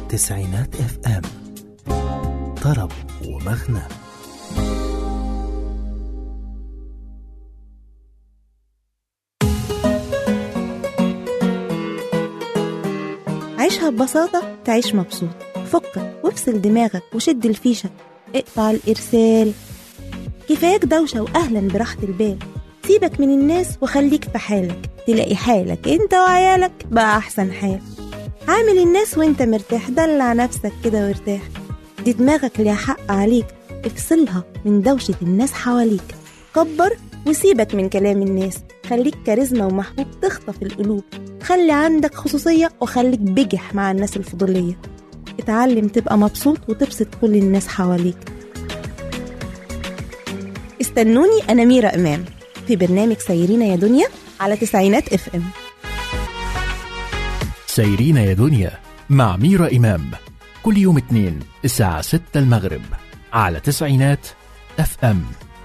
تسعينات اف ام، طرب ومغنى. عيشها ببساطة تعيش مبسوط. فكك وافصل دماغك وشد الفيشة، اقطع الإرسال. كفاياك دوشة وأهلا براحة البال. سيبك من الناس وخليك في حالك، تلاقي حالك انت وعيالك بقى أحسن حال. عامل الناس وانت مرتاح، دلع نفسك كده وارتاح. دي دماغك ليها حق عليك، افصلها من دوشة الناس حواليك. كبر وسيبك من كلام الناس، خليك كاريزما ومحبوب تخطف القلوب. خلي عندك خصوصية وخليك بجح مع الناس الفضولية. اتعلم تبقى مبسوط وتبسط كل الناس حواليك. استنوني أنا ميرا إمام في برنامج سيرينا يا دنيا على تسعينات اف ام. سيرينا يا دنيا مع ميرا إمام، كل يوم اثنين الساعة 6 المغرب على تسعينات اف ام.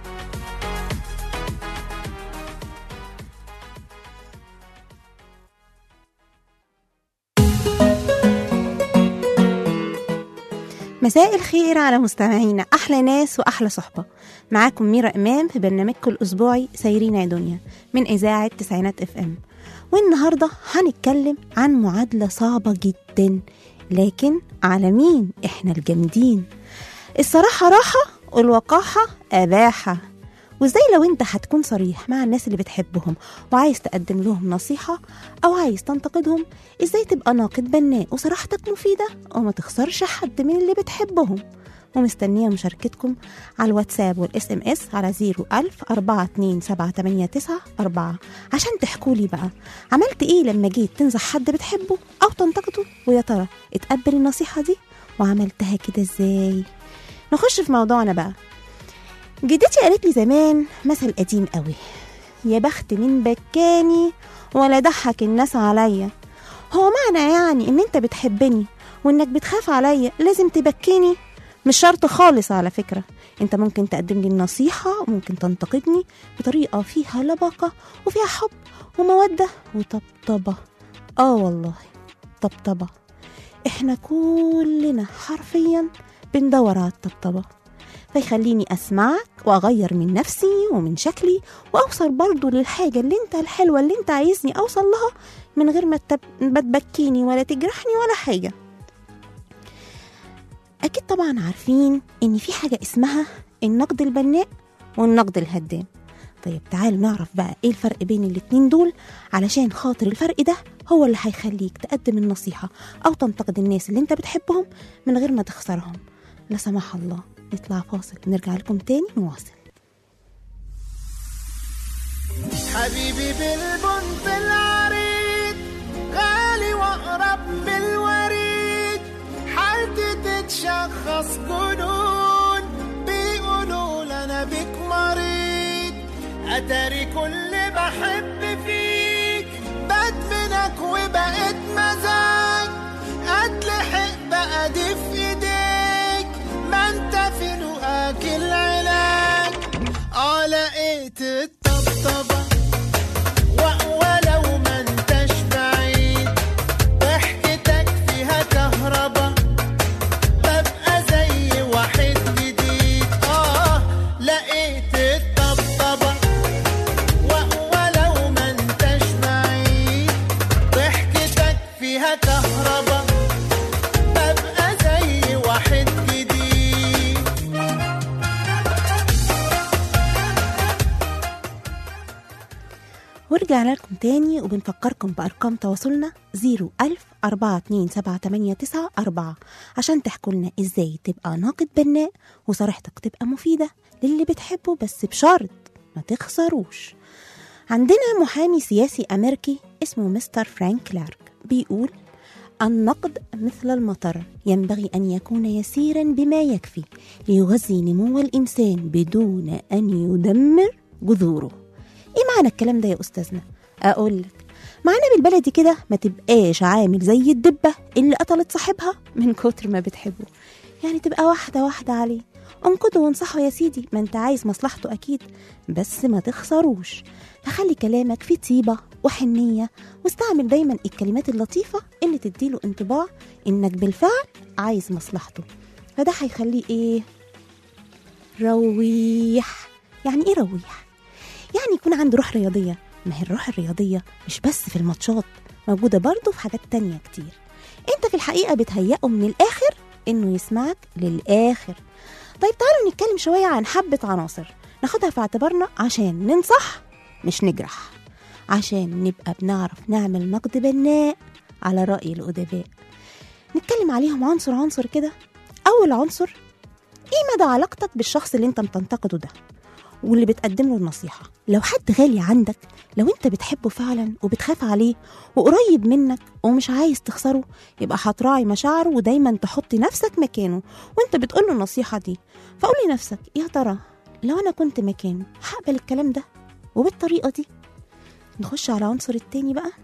مساء الخير على مستمعينا، أحلى ناس وأحلى صحبة. معاكم ميرا إمام في برنامجكم الأسبوعي سيرينا يا دنيا من إذاعة تسعينات اف ام. والنهاردة هنتكلم عن معادلة صعبة جدا، لكن على مين؟ إحنا الجامدين. الصراحة راحة والوقاحة أباحة. وإزاي لو أنت هتكون صريح مع الناس اللي بتحبهم وعايز تقدم لهم نصيحة أو عايز تنتقدهم، إزاي تبقى ناقد بناء وصراحتك مفيدة وما تخسرش حد من اللي بتحبهم. ومستنية مشاركتكم على الواتساب والاس ام اس على 010427894 عشان تحكولي بقى عملت ايه لما جيت تنصح حد بتحبه او تنتقده، ويا ترى اتقبل النصيحة دي وعملتها كده ازاي. نخش في موضوعنا بقى. جدتي قالت لي زمان مثل قديم قوي: يا بخت من بكاني ولا ضحك الناس عليا. هو معنى يعني ان انت بتحبني وانك بتخاف عليا لازم تبكيني؟ مش شرط خالص على فكرة. انت ممكن تقدم لي النصيحة وممكن تنتقدني بطريقة فيها لباقة وفيها حب ومودة وطبطبة. والله طبطبة. احنا كلنا حرفيا بندور على الطبطبة، فيخليني أسمعك وأغير من نفسي ومن شكلي وأوصل برضو للحاجة اللي انت الحلوة اللي انت عايزني أوصل لها من غير ما تبكيني ولا تجرحني ولا حاجة. أكيد طبعا عارفين إن في حاجة اسمها النقد البناء والنقد الهدام. طيب تعالوا نعرف بقى إيه الفرق بين الاتنين دول، علشان خاطر الفرق ده هو اللي هيخليك تقدم النصيحة أو تنتقد الناس اللي انت بتحبهم من غير ما تخسرهم لا سمح الله. نطلع فاصل نرجع لكم تاني نواصل. حبيبي بالبنت العريض غالي وأقرب من الوريد، حالتي تتشخص جنون، بيقولوا لنا بيك مريض، أتاري كل بحب فيك بدمنك وبقيت مزاج، أتلحق بقى دي في إيديك، ما انت في نقاك العلاج. لقيت الطبطبة ولو ما انتش بعيد، ضحكتك فيها كهربا، ببقى زي واحد جديد. لقيت الطبطبة ولو ما انتش بعيد، ضحكتك فيها كهربا، ببقى زي واحد جديد. ورجعنا لكم تاني وبنفكركم بأرقام تواصلنا 010427894 عشان تحكوا لنا ازاي تبقى ناقد بناء وصريحتك تبقى مفيدة للي بتحبه، بس بشرط ما تخسروش. عندنا محامي سياسي أمريكي اسمه مستر فرانك كلارك بيقول: النقد مثل المطر، ينبغي أن يكون يسيرا بما يكفي ليغذي نمو الإنسان بدون أن يدمر جذوره. ايه معنى الكلام ده يا أستاذنا؟ أقولك معنى بالبلدي كده: ما تبقاش عامل زي الدبة اللي قتلت صاحبها من كتر ما بتحبه. يعني تبقى واحدة واحدة عليه انقده وانصحه يا سيدي، ما انت عايز مصلحته أكيد، بس ما تخسروش. فخلي كلامك فيه طيبة وحنية، واستعمل دايما الكلمات اللطيفة اللي تديله انطباع انك بالفعل عايز مصلحته. فده هيخليه ايه؟ رويح. يعني ايه رويح؟ يعني يكون عنده روح رياضية. ما هي الروح الرياضية مش بس في الماتشات، موجودة برضه في حاجات تانية كتير. انت في الحقيقة بتهيئه من الآخر انه يسمعك للآخر. طيب تعالوا نتكلم شوية عن حبة عناصر ناخدها في اعتبارنا عشان ننصح مش نجرح، عشان نبقى بنعرف نعمل نقد بناء على رأي الأدباء. نتكلم عليهم عنصر عنصر كده. أول عنصر، ايه مدى علاقتك بالشخص اللي انت بتنتقده ده واللي بتقدم له النصيحة؟ لو حد غالي عندك، لو انت بتحبه فعلا وبتخاف عليه وقريب منك ومش عايز تخسره، يبقى هتراعي مشاعره ودايما تحط نفسك مكانه وانت بتقول له النصيحة دي. فقول لنفسك، يا ترى لو انا كنت مكانه هقبل الكلام ده وبالطريقة دي؟ نخش على عنصر التاني بقى،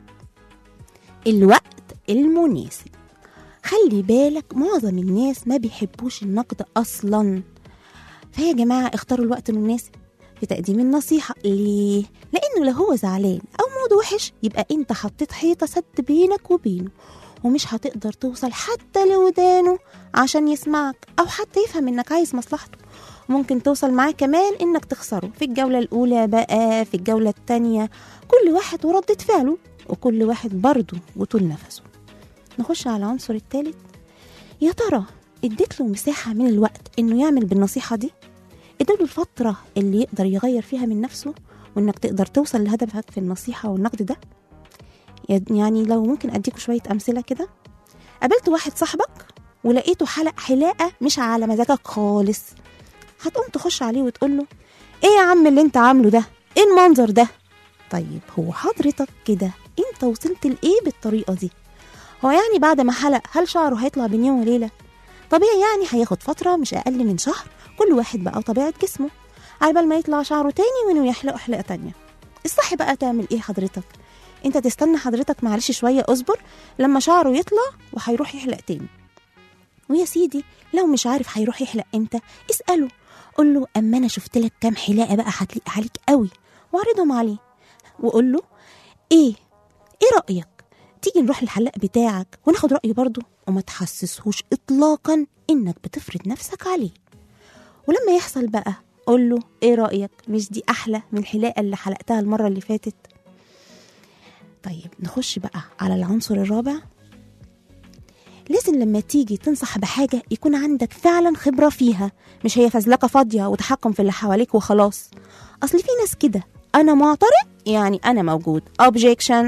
الوقت المناسب. خلي بالك معظم الناس ما بيحبوش النقد أصلا، فيا جماعة اختاروا الوقت المناسب في تقديم النصيحة. ليه؟ لأنه لو هو زعلان أو موده وحش يبقى أنت حطيت حيطة سد بينك وبينه، ومش هتقدر توصل حتى لودانه عشان يسمعك أو حتى يفهم إنك عايز مصلحته. ممكن توصل معاه كمان إنك تخسره في الجولة الأولى بقى، في الجولة التانية. كل واحد وردة فعله، وكل واحد برضه وطول نفسه. نخش على العنصر الثالث، يا ترى اديت له مساحة من الوقت إنه يعمل بالنصيحة دي؟ اديله الفترة اللي يقدر يغير فيها من نفسه وإنك تقدر توصل لهدفك في النصيحة والنقد ده؟ يعني لو ممكن أديكوا شوية أمثلة كده. قابلت واحد صاحبك ولقيته حلاقة مش على مزاجك خالص، هتقوم تخش عليه وتقول له، ايه يا عم اللي انت عامله ده؟ ايه المنظر ده؟ طيب هو حضرتك كده انت وصلت لإيه بالطريقة دي؟ هو يعني بعد ما حلق هل شعره هيطلع بين يوم وليلة؟ طبيعي يعني هياخد فترة مش أقل من شهر، كل واحد بقى وطبيعة جسمه، على بال ما يطلع شعره تاني وإنه يحلق حلقة تانية. الصح بقى تعمل إيه حضرتك؟ أنت تستنى حضرتك معلش شوية، أصبر لما شعره يطلع وهيروح يحلق تاني. ويا سيدي لو مش عارف هيروح يحلق إمتى، اسأله، قول له أما أنا شفت لك كام حلاقة بقى هتليق عليك قوي، وعرضهم عليه وقول له إيه رأيك؟ تيجي نروح للحلاق بتاعك وناخد رأيه برضه، وما تحسسهوش إطلاقا إنك بتفرض نفسك عليه. ولما يحصل بقى قول له، إيه رأيك؟ مش دي أحلى من الحلاقة اللي حلقتها المرة اللي فاتت؟ طيب نخش بقى على العنصر الرابع. لازم لما تيجي تنصح بحاجة يكون عندك فعلا خبرة فيها، مش هي فزلكة فاضية وتحكم في اللي حواليك وخلاص. أصل في ناس كده، أنا معترض يعني أنا موجود، objection.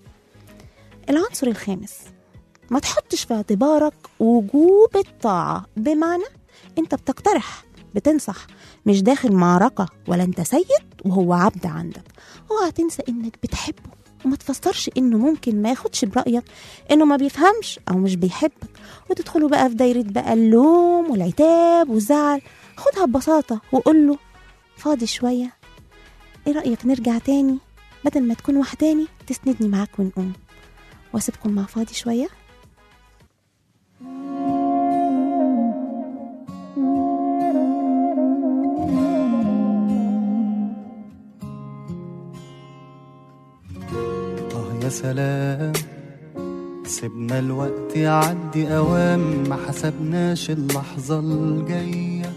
العنصر الخامس، ما تحطش في اعتبارك وجوب الطاعة، بمعنى انت بتقترح بتنصح، مش داخل معركة ولا انت سيد وهو عبد عندك. اوعى تنسى انك بتحبه، وما تفسرش انه ممكن ما ياخدش برأيك انه ما بيفهمش او مش بيحبك، وتدخلوا بقى في دايرة بقى اللوم والعتاب والزعل. خدها ببساطة وقول له، فاضي شوية؟ ايه رأيك نرجع تاني؟ بدل ما تكون وحداني تسندني معاك ونقوم. واسيبكم مع فاضي شوية. يا سلام، سيبنا الوقت يعدي أوام، ما حسبناش اللحظة الجاية.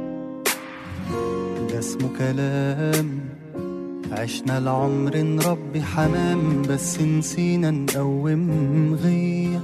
ده اسمه كلام، عشنا العمر نربي حمام، بس نسينا نقوم غية.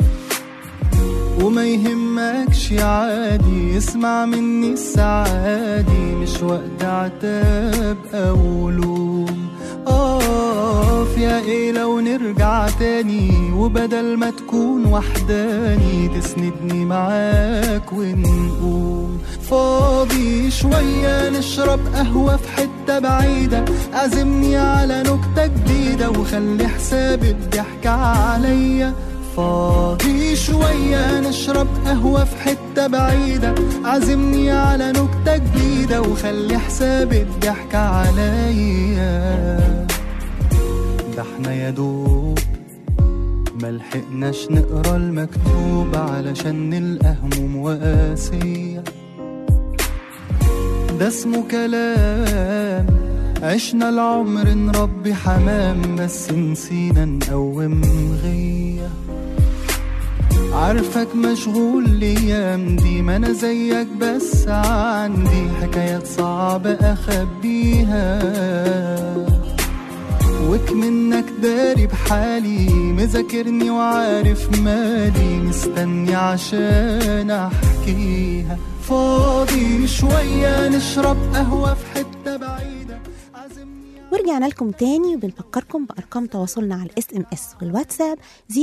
وما يهمكش عادي، اسمع مني السعادي، مش وقت عتاب أو لوم. يا ايه لو نرجع تاني، وبدل ما تكون وحداني تسندني معاك ونقوم. فاضي شوية نشرب قهوة في حتة بعيدة، عزمني على نكتة جديدة وخلي حساب الضحك عليا. فاضي شوية نشرب قهوة في حتة بعيدة، عزمني على نكتة جديدة وخلي حساب الضحك عليا. ده احنا يا دوب ملحقناش نقرا المكتوب علشان نلقى هموم وقاسية. ده اسمه كلام. عشنا العمر نربي حمام بس نسينا نقوم غية. عارفك مشغول الايام دي، ما انا زيك بس عندي حكايات صعبة اخبيها. وك منك داري بحالي، مذاكرني وعارف مالي، مستني عشان احكيها. فاضي شوية نشرب قهوة في حتة بعيدة. ورجعنا لكم تاني وبنفكركم بأرقام تواصلنا على SMS والواتساب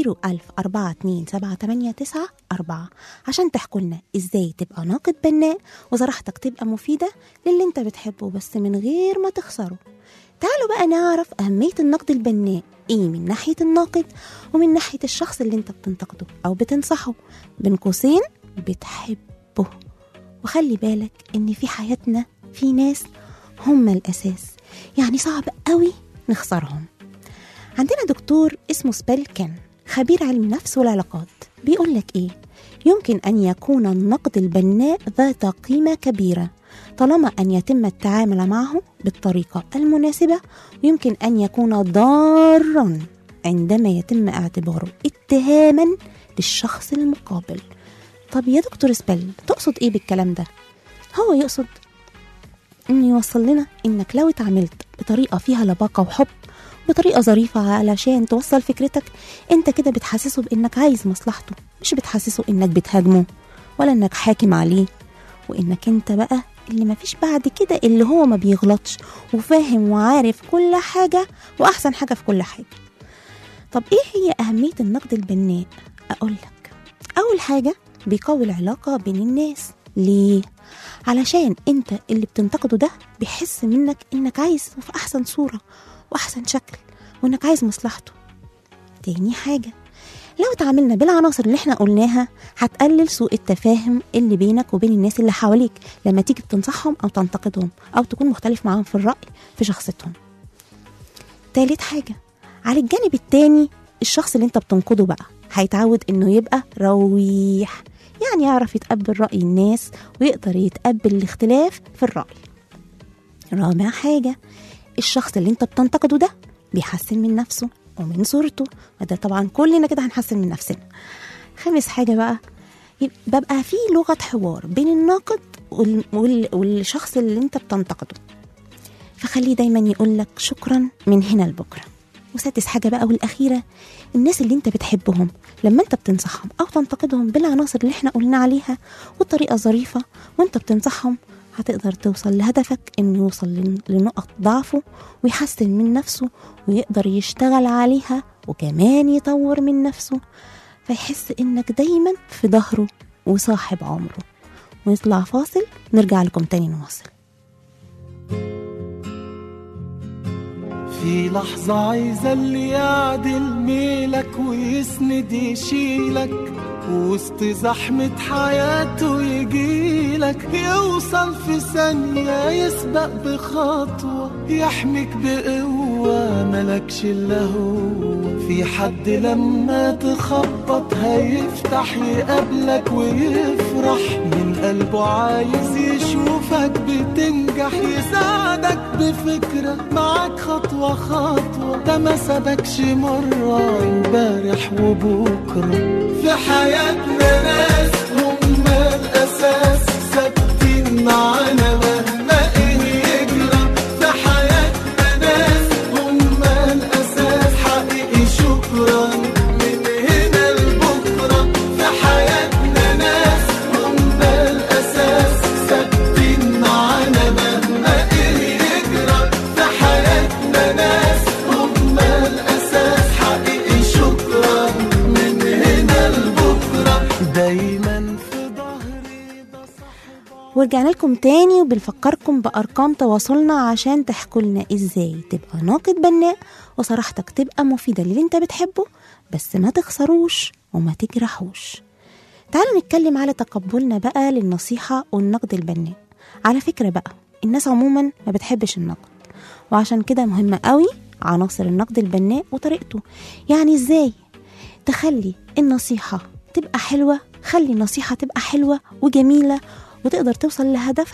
010427894 عشان تحكوا لنا ازاي تبقى ناقد بناء وصراحتك تبقى مفيدة للي انت بتحبه بس من غير ما تخسره. تعالوا بقى نعرف أهمية النقد البناء ايه من ناحية الناقد ومن ناحية الشخص اللي انت بتنتقده او بتنصحه، بين قوسين بتحبه. وخلي بالك ان في حياتنا في ناس هم الأساس، يعني صعب قوي نخسرهم. عندنا دكتور اسمه سبيلكن، خبير علم نفس والعلاقات، بيقول لك ايه؟ يمكن أن يكون النقد البناء ذات قيمة كبيرة طالما أن يتم التعامل معه بالطريقة المناسبة، ويمكن أن يكون ضاراً عندما يتم اعتباره اتهاماً للشخص المقابل. طب يا دكتور سبيل تقصد ايه بالكلام ده؟ هو يقصد إن يوصل لنا إنك لو اتعاملت بطريقة فيها لباقة وحب، بطريقة ظريفة علشان توصل فكرتك، انت كده بتحسسه بإنك عايز مصلحته، مش بتحسسه إنك بتهاجمه ولا إنك حاكم عليه، وإنك انت بقى اللي مفيش بعد كده اللي هو ما بيغلطش وفاهم وعارف كل حاجة وأحسن حاجة في كل حاجة. طب إيه هي أهمية النقد البناء؟ أقولك، أول حاجة بيقوي العلاقة بين الناس. ليه؟ علشان انت اللي بتنتقده ده بيحس منك انك عايز في احسن صورة واحسن شكل وانك عايز مصلحته. تاني حاجة، لو اتعاملنا بالعناصر اللي احنا قلناها هتقلل سوء التفاهم اللي بينك وبين الناس اللي حواليك لما تيجي تنصحهم او تنتقدهم او تكون مختلف معاهم في الرأي في شخصيتهم. تالت حاجة، على الجانب التاني الشخص اللي انت بتنقده بقى هيتعود انه يبقى رويح، يعني يعرف يتقبل رأي الناس ويقدر يتقبل الاختلاف في الرأي. رابع حاجة، الشخص اللي انت بتنتقده ده بيحسن من نفسه ومن صورته، وده طبعا كلنا كده هنحسن من نفسنا. خامس حاجة بقى، ببقى فيه لغة حوار بين الناقد والشخص اللي انت بتنتقده، فخليه دايما يقولك شكرا من هنا لبكرة. وسادس حاجة بقى والأخيرة، الناس اللي انت بتحبهم لما انت بتنصحهم او تنتقدهم بالعناصر اللي احنا قلنا عليها والطريقة ظريفة وانت بتنصحهم، هتقدر توصل لهدفك انه يوصل لنقط ضعفه ويحسن من نفسه ويقدر يشتغل عليها وكمان يطور من نفسه، فيحس انك دايما في ظهره وصاحب عمره. ونطلع فاصل نرجع لكم تاني نواصل. في لحظة عايزة اللي يعدل ميلك ويسند يشيلك وسط زحمة حياته، يجيلك يوصل في ثانية، يسبق بخطوة، يحميك بقوة ملكش إلا هو. في حد لما تخبط هيفتح يقابلك ويفرح من قلبه، عايز يشوفك بتنجح، يساعدك بفكرة معاك خطوة خطوة. ده ما سابكش مرة امبارح وبكرة. في حياتنا ناس هم الأساس، ثابتين معانا مهما إيه يجرى. في حياتنا ناس هم الأساس، حقيقي شكرا من هنا لبكرة. في حياتنا ناس هم الأساس، ثابتين معانا مهما إيه يجرى. في حياتنا ناس هم الأساس، حقيقي شكرا من هنا لبكرة. دايما في ظهري ورجعنا لكم تاني وبنفكركم بأرقام تواصلنا عشان تحكوا لنا ازاي تبقى ناقد بناء وصراحتك تبقى مفيدة للي انت بتحبه بس ما تخسروش وما تجرحوش. تعالوا نتكلم على تقبلنا بقى للنصيحة والنقد البناء. على فكرة بقى الناس عموما ما بتحبش النقد، وعشان كده مهمة قوي عناصر النقد البناء وطريقته. يعني ازاي تخلي النصيحة تبقى حلوة، خلي النصيحة تبقى حلوة وجميلة وتقدر توصل لهدفك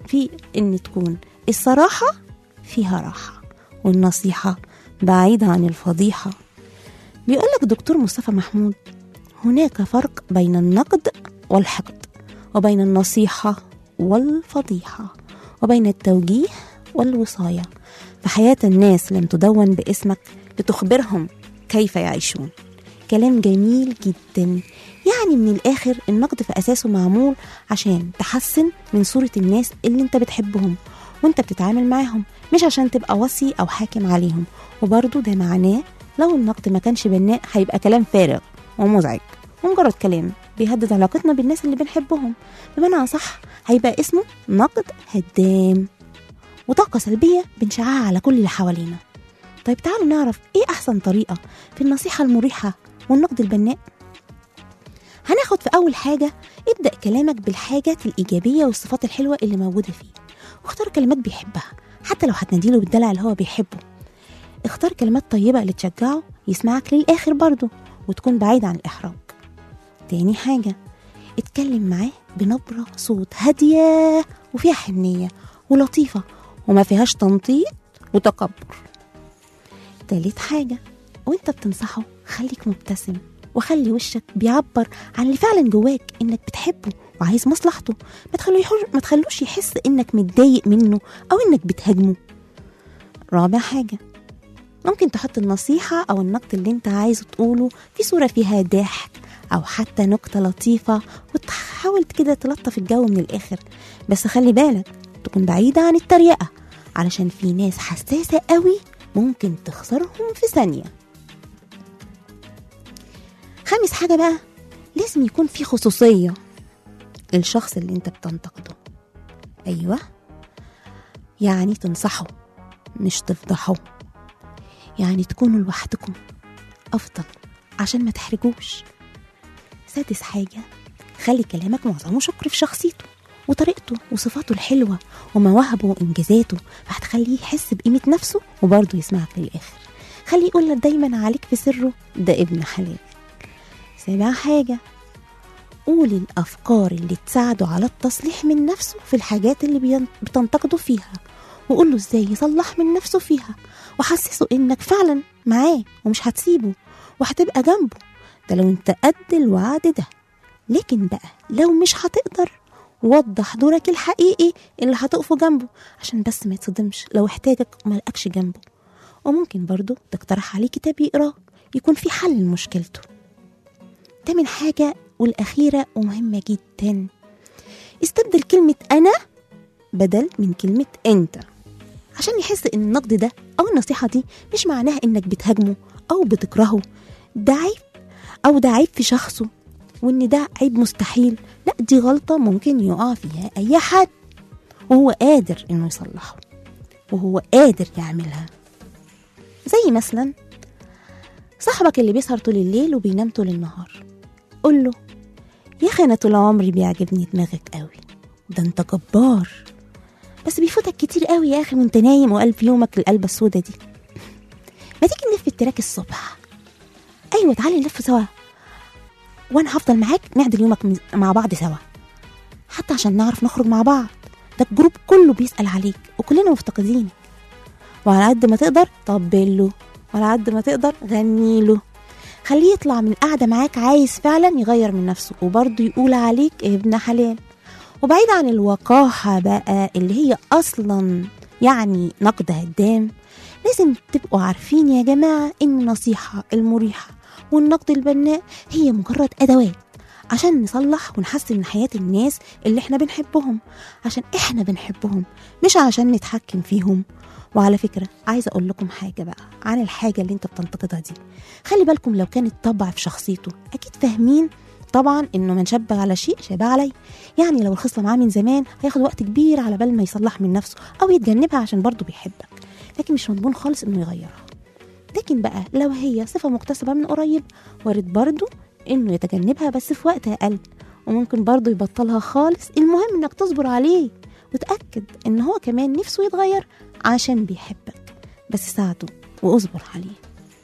في إن تكون الصراحة فيها راحة، والنصيحة بعيدة عن الفضيحة. بيقولك دكتور مصطفى محمود: هناك فرق بين النقد والحقد، وبين النصيحة والفضيحة، وبين التوجيه والوصاية، فحياة الناس لم تدون باسمك لتخبرهم كيف يعيشون. كلام جميل جدا. يعني من الآخر النقد في أساسه معمول عشان تحسن من صورة الناس اللي انت بتحبهم وانت بتتعامل معاهم، مش عشان تبقى وصي أو حاكم عليهم. وبرضو ده معناه لو النقد ما كانش بناء هيبقى كلام فارغ ومزعج ومجرد كلام بيهدد علاقتنا بالناس اللي بنحبهم. بمعنى صح هيبقى اسمه نقد هدام وطاقة سلبية بنشعها على كل اللي حوالينا. طيب تعالوا نعرف ايه أحسن طريقة في النصيحة المريحة والنقد البناء. هناخد في أول حاجة: ابدأ كلامك بالحاجات الإيجابية والصفات الحلوة اللي موجودة فيه، واختار كلمات بيحبها حتى لو هتناديله بالدلع اللي هو بيحبه. اختار كلمات طيبة اللي تشجعه يسمعك للآخر برضه وتكون بعيد عن الإحراج. تاني حاجة: اتكلم معاه بنبرة صوت هادية وفيها حنية ولطيفة وما فيهاش تنطيط وتكبر. تالت حاجة: وانت بتنصحه خليك مبتسم وخلي وشك بيعبر عن اللي فعلا جواك، انك بتحبه وعايز مصلحته. ما تخلوش يحس انك متضايق منه او انك بتهاجمه. رابع حاجة: ممكن تحط النصيحة او النقد اللي انت عايزه تقوله في صورة فيها ضحك او حتى نكتة لطيفة، وتحاول كده تلطف الجو من الاخر. بس خلي بالك تكون بعيدة عن التريقة، علشان في ناس حساسة قوي ممكن تخسرهم في ثانية. خامس حاجة بقى: لازم يكون في خصوصية للشخص اللي انت بتنتقده. ايوه، يعني تنصحه مش تفضحه، يعني تكونوا لوحدكم افضل عشان ما تحرجوش. سادس حاجة: خلي كلامك معظمه شكر في شخصيته وطريقته وصفاته الحلوة ومواهبه وإنجازاته، فهتخليه يحس بقيمة نفسه وبرضه يسمعك للآخر. خليه يقول لك دايما عليك في سره ده ابن حلال. سابع حاجة: قول الأفكار اللي تساعده على التصليح من نفسه في الحاجات اللي بتنتقده فيها، وقول له ازاي يصلح من نفسه فيها، وحسسه انك فعلا معاه ومش هتسيبه وهتبقى جنبه. ده لو انت قد الوعد ده. لكن بقى لو مش هتقدر، وضح دورك الحقيقي اللي هتقفه جنبه عشان بس ما يتصدمش لو احتاجك وما لقاكش جنبه. وممكن برضو تقترح عليه كتاب يقراه يكون في حل لمشكلته. تامن حاجة والأخيرة ومهمة جدا: استبدل كلمة أنا بدل من كلمة أنت، عشان يحس إن النقد ده أو النصيحة دي مش معناها إنك بتهاجمه أو بتكرهه. ده عيب، أو ده عيب في شخصه، وإن ده عيب مستحيل. لا، دي غلطة ممكن يقع فيها أي حد وهو قادر إنه يصلحه وهو قادر يعملها. زي مثلا صاحبك اللي بيسهر طول الليل وبينام طول النهار، قول له: يا أخي أنا طول عمري بيعجبني دماغك قوي، ده أنت جبار، بس بيفوتك كتير قوي يا أخي وأنت نايم وقلب يومك القلبة السودة دي. ما تيجي نلف التراك الصبح؟ أيوة تعالي نلف سوا، وأنا هفضل معاك نعدل يومك مع بعض سوا، حتى عشان نعرف نخرج مع بعض. ده الجروب كله بيسأل عليك وكلنا مفتقدينك. وعلى قد ما تقدر طبله، وعلى قد ما تقدر غنيله، خليه يطلع من القعدة معاك عايز فعلا يغير من نفسه وبرضه يقول عليك ابن حلال. وبعيد عن الوقاحة بقى اللي هي أصلا يعني نقد هدام. لازم تبقوا عارفين يا جماعة إن النصيحة المريحة والنقد البناء هي مجرد أدوات عشان نصلح ونحسن من حياة الناس اللي احنا بنحبهم، عشان احنا بنحبهم مش عشان نتحكم فيهم. وعلى فكرة عايزة أقول لكم حاجة بقى عن الحاجة اللي انت بتنتقدها دي. خلي بالكم لو كانت طبع في شخصيته، أكيد فاهمين طبعا إنه من شبه على شيء شبه عليه. يعني لو الخصلة معاه من زمان هياخد وقت كبير على بال ما يصلح من نفسه أو يتجنبها عشان برضه بيحبك، لكن مش مضمون خالص إنه يغيرها. لكن بقى لو هي صفة مكتسبة من قريب، وارد برضه إنه يتجنبها بس في وقت أقل، وممكن برضه يبطلها خالص. المهم إنك تصبر عليه وتأكد إن هو كمان نفسه يتغير عشان بيحبك، بس ساعده واصبر عليه.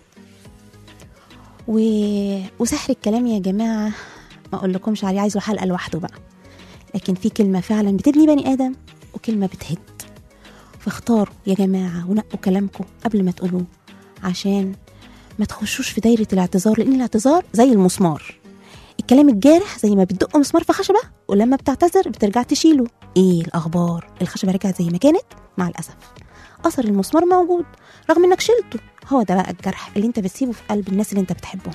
وسحر الكلام يا جماعة ما أقول لكمش عليه، عايزه حلقة لوحده بقى. لكن في كلمة فعلا بتبني بني آدم تنقوا كلمة بتهد. فاختاروا يا جماعة ونقوا كلامكم قبل ما تقولوه، عشان ما تخشوش في دايرة الاعتذار، لأن الاعتذار زي المسمار، الكلام الجارح زي ما بتدق مسمار في خشبة، ولما بتعتذر بترجع تشيله. ايه الأخبار؟ الخشبة رجعت زي ما كانت؟ مع الأسف أثر المسمار موجود رغم انك شلته. هو ده بقى الجرح اللي انت بتسيبه في قلب الناس اللي انت بتحبهم.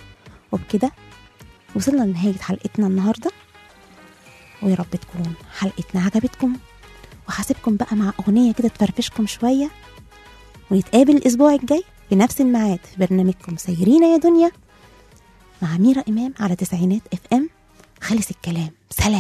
وبكده وصلنا لنهاية حلقتنا النهاردة، ويا رب تكون حلقتنا عجبتكم، وحاسبكم بقى مع أغنية كده تفرفشكم شوية، ونتقابل الأسبوع الجاي في نفس الميعاد في برنامجكم سيرينا يا دنيا مع ميرا إمام على 90 FM. خلص الكلام، سلام.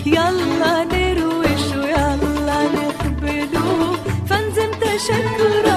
يلا نروش ويلا نقبلوه فانزم تشكر